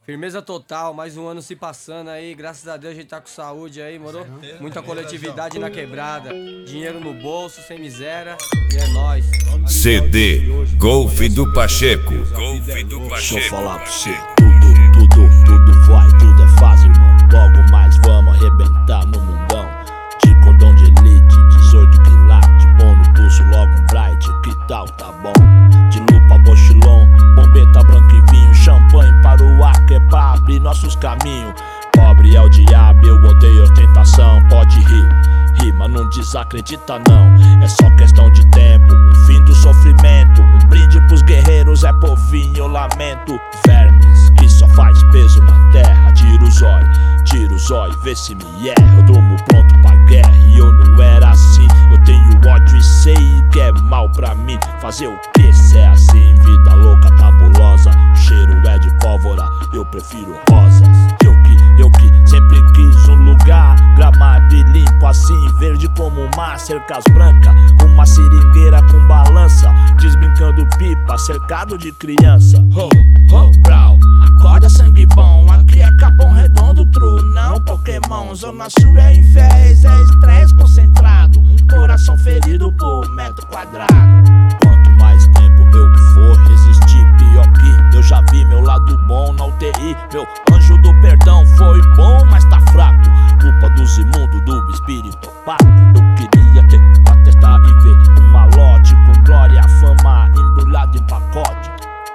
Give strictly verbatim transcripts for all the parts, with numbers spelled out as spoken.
Firmeza total, mais um ano se passando aí, graças a Deus a gente tá com saúde aí, moro? Muita coletividade na quebrada, dinheiro no bolso, sem miséria, e é nóis. C D Golf do Pacheco. Golf do Pacheco. Deixa eu falar pra você, tudo, tudo, tudo vai, tudo é fácil, irmão. Logo mais vamos arrebentar no mundão. De cordão de elite, dezoito quilates, bom no pulso, logo um bright, que tal, tá bom? De lupa, mochilão, bombeta branca e vinho, champanhe para o ar, que é pra abrir nossos caminhos. Pobre é o diabo, eu odeio ostentação, pode rir, rir, mas não desacredita não. É só questão de tempo, o fim do sofrimento. Um brinde pros guerreiros é povinho, eu lamento. Vermes que só faz peso na terra, tira o zóio, tira o zóio, vê se me erra. Eu durmo pronto pra guerra e eu não era assim. Eu tenho ódio e sei que é mal pra mim. Fazer o que se é assim? Vida louca, cabulosa, o cheiro é de pólvora, eu prefiro rosas. Eu que, eu que sempre quis um lugar gramado e limpo assim, verde como o mar, cercas brancas, uma seringueira com balança, desbrincando pipa, cercado de criança. Ho, ho, brau, acorda sangue bom, aqui é Capão Redondo, true, não Pokémon. Zona Sul é inveja, é estresse concentrado, coração ferido por metro quadrado. Quanto mais tempo eu for resistir, pior que eu já vi meu lado bom na U T I. Meu anjo do perdão foi bom, mas tá fraco, culpa dos imundos do espírito opaco. Eu queria ter pra testar e ver um malote com glória, fama embrulhado em pacote.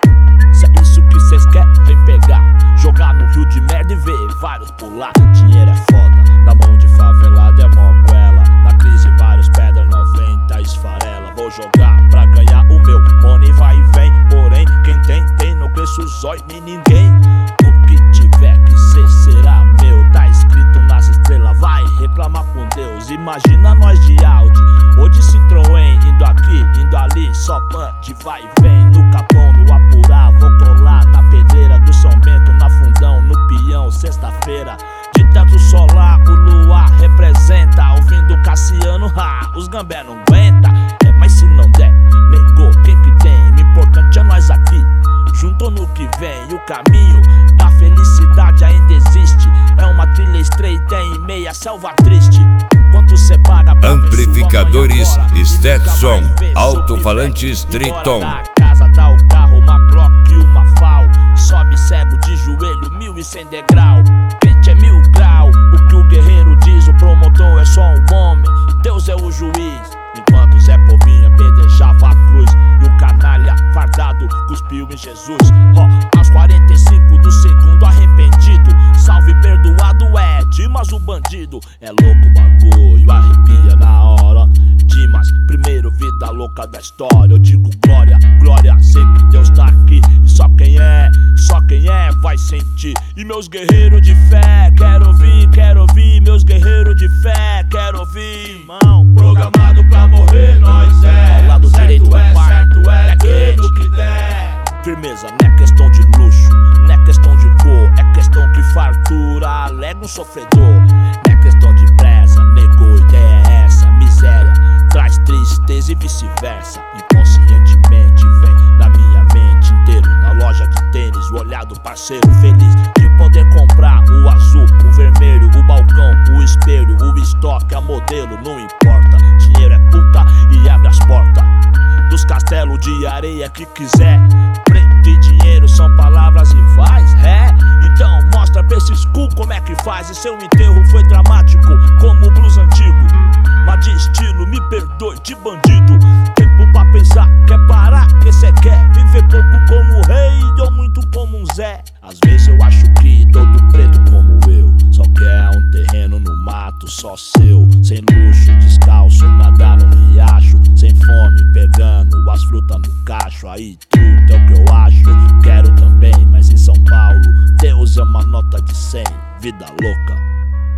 Se é isso que cês querem, vem pegar, jogar no rio de merda e ver vários pular. Dinheiro é foda, na mão de favelado é moguela, na crise vários pedra noventa esfarela. Vou jogar pra ganhar o meu money, vai e vem, porém quem tem, tem, não cresce o zóio nem ninguém. O que tiver que ser será meu, tá escrito nas estrelas, vai reclamar com Deus. Imagina nós de Audi ou de Citroën, indo aqui, indo ali, só punch, vai e vem. No Capão, no Apurá, vou colar na pedreira do São Bento, na Fundão, no Peão, sexta-feira. De teto solar, o luar representa, ouvindo Cassiano, ha, os gambé não aguenta. É, mas se não der, negou, quem que tem? O importante é nós aqui, junto no que vem. O caminho da felicidade ainda existe, é uma trilha estreita em meia selva triste. Quanto cê paga pra amplificadores Stetson, alto-falantes Triton. A casa dá o carro, uma Glock e uma Fal, sobe cego de joelho, mil e cem degrau. Pente é mil grau, o que o guerreiro diz, o promotor é só um homem, Deus é o juiz. Enquanto Zé Povinho apedrejava a cruz e o canalha fardado cuspiu em Jesus. Ó, aos quarenta e cinco do segundo arrependido, salve perdoado é Dimas o bandido. É louco o bagulho, arrepia na hora. Dimas, primeiro vida louca da história. Eu digo glória, glória, sei que Deus tá aqui. E só quem é, só quem é vai sentir. E meus guerreiros de fé, quero ouvir, quero ouvir. Meus guerreiros de fé, quero ouvir. Irmão, programado pra morrer, nós é. Ao lado direito é certo, é tudo que der. Firmeza, não é questão de luxo, não é questão de cor, é questão que fartura alega um sofredor. Não é questão de pressa, negou, ideia é essa. Miséria traz tristeza e vice-versa. Inconscientemente vem na minha mente inteiro, na loja de tênis, o olhar do parceiro feliz de poder comprar o azul, o vermelho, o balcão, o espelho, o estoque, a modelo, não importa. Dinheiro é puta e abre as portas dos castelos de areia que quiser. Preto e dinheiro são palavras rivais, é? Então mostra pra esses cu como é que faz. E seu enterro foi dramático como o blues antigo, mas de estilo, me perdoe, de bandido. Tempo pra pensar, quer parar, que cê quer viver pouco como rei ou muito como um Zé. Às vezes eu acho que todo preto como eu só quer um terreno no mato só seu, sem luxo, descalço, nadar no riacho, sem fome, pegando as frutas no cacho. Aí tudo é o que eu acho, quero também, mas em São Paulo Deus é uma nota de cem, vida louca.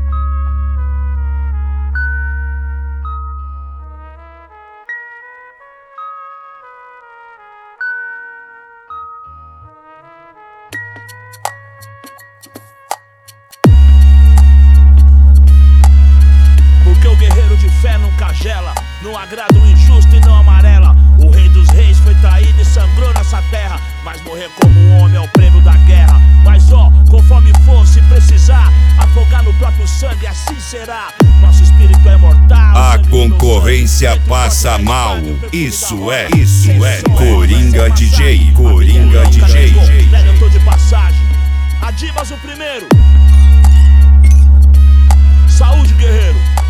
Porque o guerreiro de fé nunca gela, não agrada o injusto e não amarela. O rei dos reis foi traído e sangrou nessa terra, mas morrer como um homem é o prêmio da guerra. Mas ó, assim será. Nosso espírito é mortal. A concorrência passa mal. Isso é, isso é Coringa D J, Coringa D J. Velho, eu tô de passagem. Adibas o primeiro. Saúde, guerreiro.